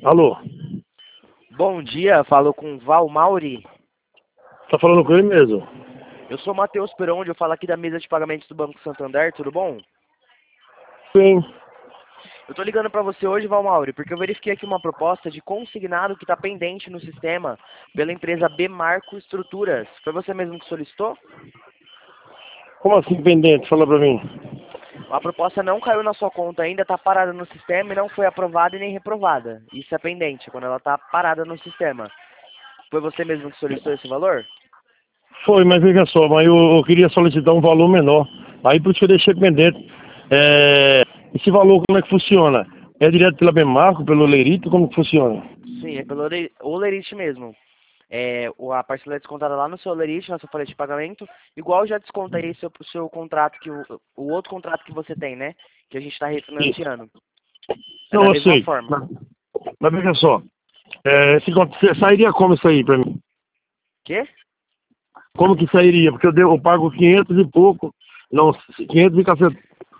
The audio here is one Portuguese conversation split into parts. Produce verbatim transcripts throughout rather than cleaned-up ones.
Alô? Bom dia, falo com Val Mauri. Tá falando com ele mesmo? Eu sou Matheus Peronde, eu falo aqui da mesa de pagamentos do Banco Santander, tudo bom? Sim. Eu tô ligando pra você hoje, Val Mauri, porque eu verifiquei aqui uma proposta de consignado que tá pendente no sistema pela empresa B Marco Estruturas. Foi você mesmo que solicitou? Como assim pendente? Fala pra mim. A proposta não caiu na sua conta ainda, tá parada no sistema e não foi aprovada e nem reprovada. Isso é pendente, quando ela tá parada no sistema. Foi você mesmo que solicitou esse valor? Foi, mas veja só, mas eu, eu queria solicitar um valor menor. Aí por isso que eu deixei pendente. É, esse valor como é que funciona? É direto pela Bemarco, pelo Leirito, como que funciona? Sim, é pelo Ole- Olerite mesmo. É, o- a parcela é descontada lá no seu Olerite, na sua folha de pagamento, igual já desconta aí seu, seu contrato, que o, o outro contrato que você tem, né? Que a gente está Isso. refinanciando. É Não, da eu mesma sei. forma. Mas, mas veja só, é, esse, con- você sairia como isso aí pra mim? Quê? Como que sairia? Porque eu, devo, eu pago quinhentos e pouco. Não, quinhentos e cacete.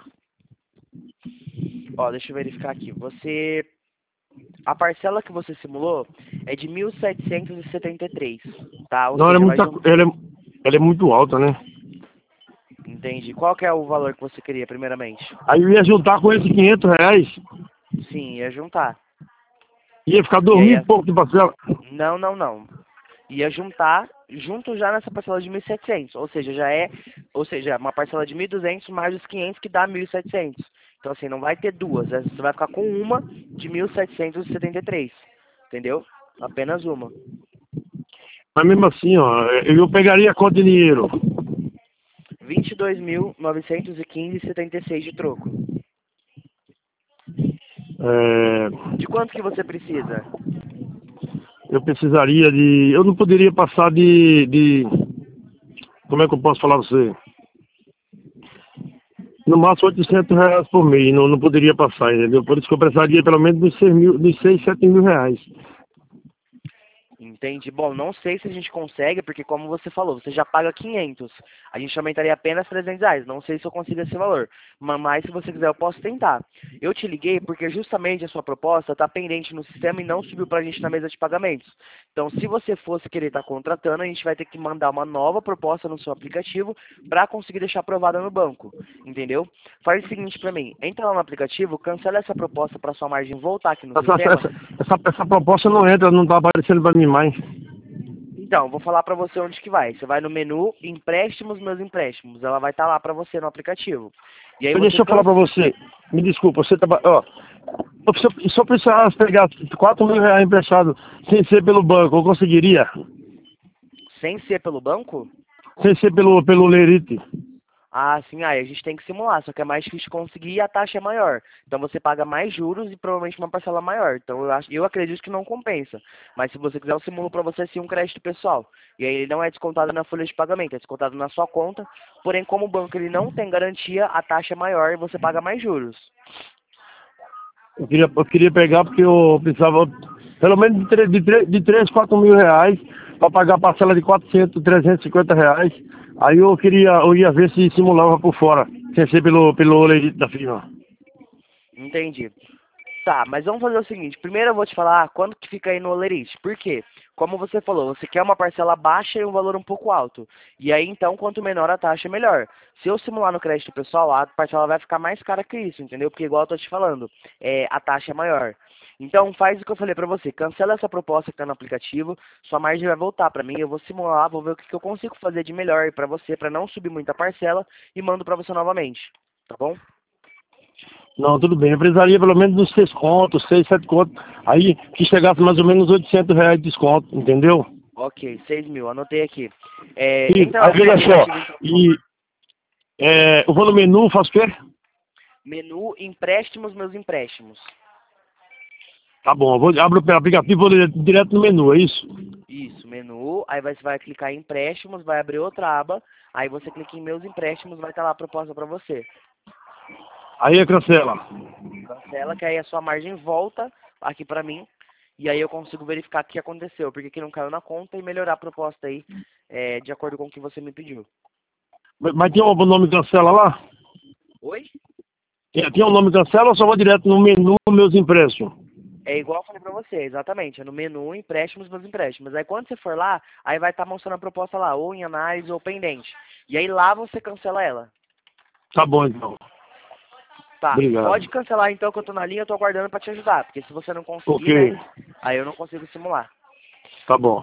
Ó, deixa eu verificar aqui. Você. A parcela que você simulou é de mil setecentos e setenta e três, tá? Ou Não, ela é, seja, vai muito, junto. ela, é, ela é muito alta, né? Entende? Qual que é o valor que você queria, primeiramente? Aí eu ia juntar com esses quinhentos reais, Sim, ia juntar. ia ficar E dois aí, mil e a- pouco de parcela. não, não, não. Ia juntar junto já nessa parcela de mil e setecentos, ou seja, já é, ou seja, uma parcela de mil e duzentos mais os quinhentos que dá mil e setecentos. Então assim, não vai ter duas, é, você vai ficar com uma de mil setecentos e setenta e três, entendeu? Apenas uma. Mas mesmo assim, ó, eu pegaria quanto de dinheiro? vinte e dois mil novecentos e quinze e setenta e seis de troco. É, De quanto que você precisa? eu precisaria de. Eu não poderia passar de, de. Como é que eu posso falar pra você? No máximo oitocentos reais por mês, não, não poderia passar, entendeu? Por isso que eu precisaria pelo menos dos seis mil, dos seis, sete mil reais. Entende? Bom, não sei se a gente consegue, porque como você falou, você já paga quinhentos. A gente aumentaria apenas trezentos reais. Não sei se eu consigo esse valor. Ma- Mas se você quiser, eu posso tentar. Eu te liguei porque justamente a sua proposta está pendente no sistema e não subiu para a gente na mesa de pagamentos. Então, se você fosse querer estar contratando, a gente vai ter que mandar uma nova proposta no seu aplicativo para conseguir deixar aprovada no banco. Entendeu? Faz o seguinte para mim. Entra lá no aplicativo, cancela essa proposta para sua margem voltar aqui no Essa, sistema. essa, essa, essa proposta não entra, não tá aparecendo pra mim mais. Então, vou falar pra você onde que vai. Você vai no menu empréstimos, meus empréstimos. Ela vai estar lá pra você no aplicativo. E aí Então, você deixa eu falar cansa. pra você. Me desculpa, você tá. Ó, se eu, se eu precisasse pegar quatro mil reais emprestado sem ser pelo banco, eu conseguiria? Sem ser pelo banco? Sem ser pelo, pelo Lerite. Ah, sim, aí a gente tem que simular, só que é mais difícil de conseguir e a taxa é maior. Então você paga mais juros e provavelmente uma parcela maior. Então eu, acho, eu acredito que não compensa. Mas se você quiser, eu simulo para você sim um crédito pessoal. E aí ele não é descontado na folha de pagamento, é descontado na sua conta. Porém, como o banco ele não tem garantia, a taxa é maior e você paga mais juros. Eu queria, eu queria pegar porque eu precisava pelo menos de, três, de, três, de três, quatro mil reais para pagar a parcela de quatrocentos, trezentos e cinquenta reais. Aí eu queria, eu ia ver se simulava por fora, sem ser pelo, pelo Lerite da firma. Entendi. Tá, mas vamos fazer o seguinte. Primeiro eu vou te falar quanto que fica aí no Olerite. Por quê? Como você falou, você quer uma parcela baixa e um valor um pouco alto. E aí, então, quanto menor a taxa, melhor. Se eu simular no crédito pessoal, a parcela vai ficar mais cara que isso, entendeu? Porque igual eu tô te falando, é, a taxa é maior. Então, faz o que eu falei pra você. Cancela essa proposta que tá no aplicativo. Sua margem vai voltar pra mim. Eu vou simular, vou ver o que, que eu consigo fazer de melhor pra você, pra não subir muita parcela. E mando pra você novamente. Tá bom? Não, tudo bem. Eu precisaria pelo menos dos seis contos, seis, sete contos. Aí que chegasse mais ou menos oitocentos reais de desconto, entendeu? Ok, seis mil, anotei aqui. É, E entra lá aí no seu veja só, aplicativo, então. e é, eu vou no menu, faço o quê? Menu, empréstimos, meus empréstimos. Tá bom, eu vou, abro o aplicativo e vou direto, direto no menu, é isso? Isso, menu, aí você vai clicar em empréstimos, vai abrir outra aba, aí você clica em meus empréstimos, vai estar lá a proposta para você. Aí é cancela. Cancela, que aí a sua margem volta aqui para mim, e aí eu consigo verificar o que aconteceu, porque que não caiu na conta e melhorar a proposta aí, é, de acordo com o que você me pediu. Mas mas tem um nome cancela lá? Oi? Tem, tem um nome cancela ou só vou direto no menu meus empréstimos? É igual eu falei pra você, exatamente. É no menu empréstimos dos empréstimos. Aí quando você for lá, aí vai estar mostrando a proposta lá, ou em análise ou pendente. E aí lá você cancela ela. Tá bom, então. Tá, Obrigado. pode cancelar então que eu tô na linha, eu tô aguardando pra te ajudar. Porque se você não conseguir, Ok. né, aí eu não consigo simular. Tá bom.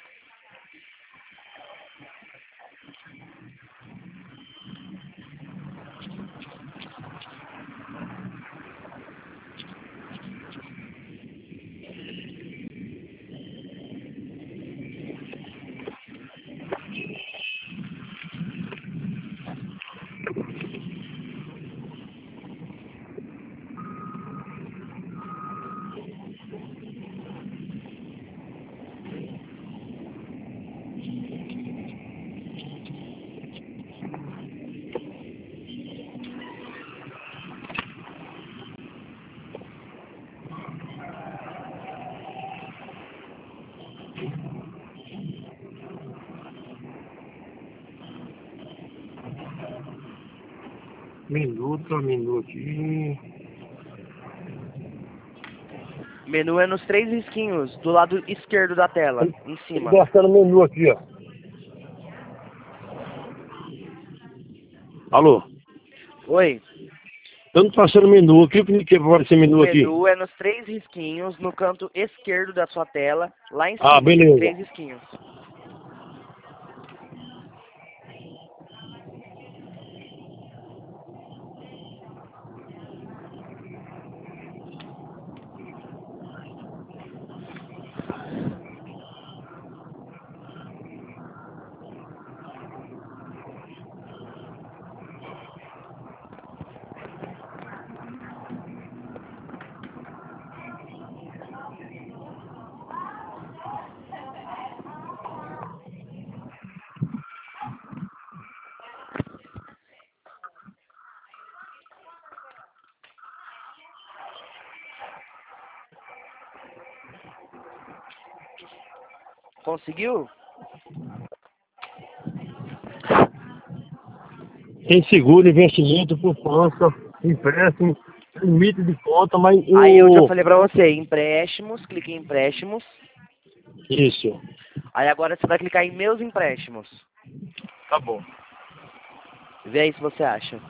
Minuto a minuto. Ih, Menu é nos três risquinhos, do lado esquerdo da tela, em Ele cima. gostando o menu aqui, ó. Alô? Oi, Eu não tô achando menu aqui. O que que vai aparecer o menu aqui? menu é nos três risquinhos, no canto esquerdo da sua tela, lá em Ah, cima, tem beleza. três risquinhos. Conseguiu? Tem seguro, investimento, poupança, empréstimo, limite de conta, mas Aí eu já o... falei pra você, empréstimos, clique em empréstimos. Isso. Aí agora você vai clicar em meus empréstimos. Tá bom. Vê aí se você acha.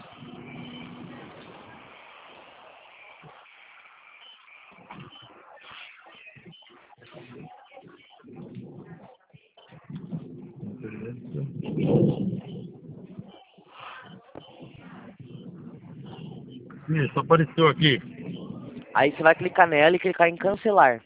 Isso, apareceu aqui. Aí você vai clicar nela e clicar em cancelar.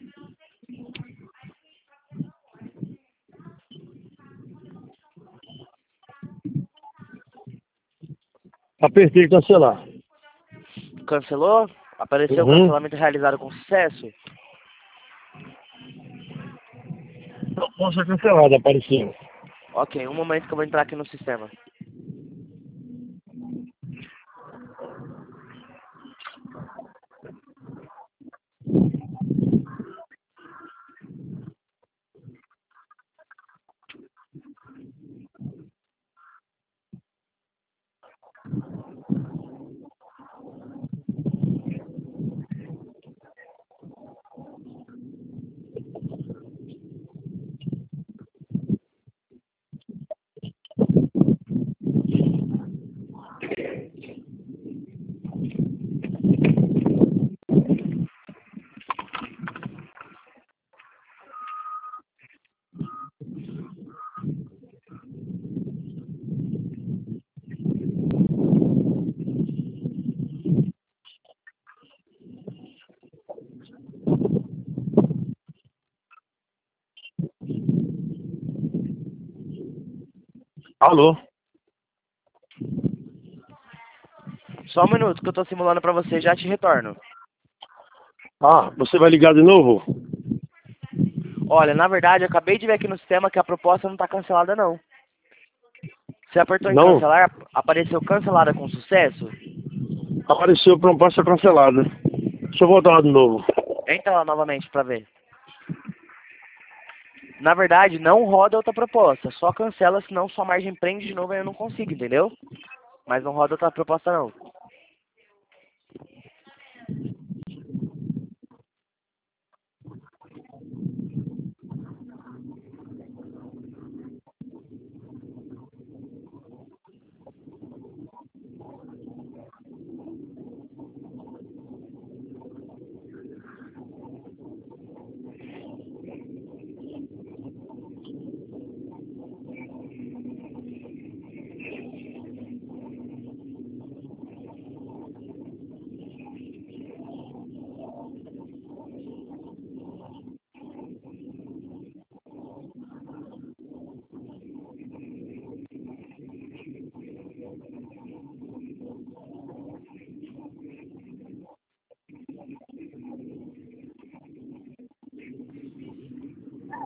Apertei cancelar. Cancelou? Apareceu o Uhum. cancelamento realizado com sucesso? Proposta cancelada, apareceu. Ok, um momento que eu vou entrar aqui no sistema. Alô? Só um minuto que eu tô simulando pra você, já te retorno. Ah, você vai ligar de novo? Olha, na verdade, eu acabei de ver aqui no sistema que a proposta não tá cancelada, não. Você apertou em Não? cancelar, apareceu cancelada com sucesso? Apareceu proposta cancelada. Deixa eu voltar lá de novo. Entra lá novamente pra ver. Na verdade, não roda outra proposta, só cancela, senão sua margem prende de novo e eu não consigo, entendeu? Mas não roda outra proposta, não.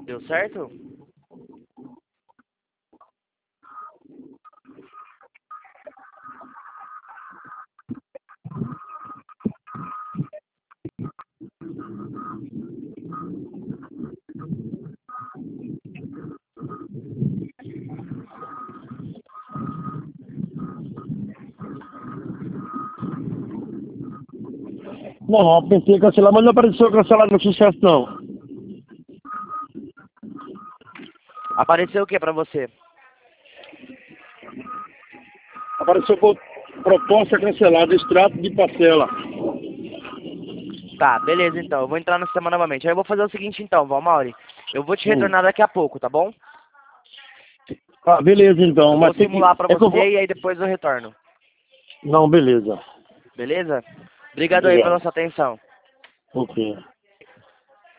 Deu certo? Não, eu pensei cancelar, mas não apareceu cancelado no sucesso, não. Apareceu o que pra você? Apareceu por proposta cancelada, extrato de parcela. Tá, beleza então. Eu vou entrar no sistema novamente. Aí eu vou fazer o seguinte então, Valmauri. Eu vou te Hum. retornar daqui a pouco, tá bom? Ah, beleza então, Eu mas vou tem que... simular pra É que eu você vou... e aí depois eu retorno. Não, beleza. Beleza? Obrigado aí pela Obrigado. sua atenção. Ok.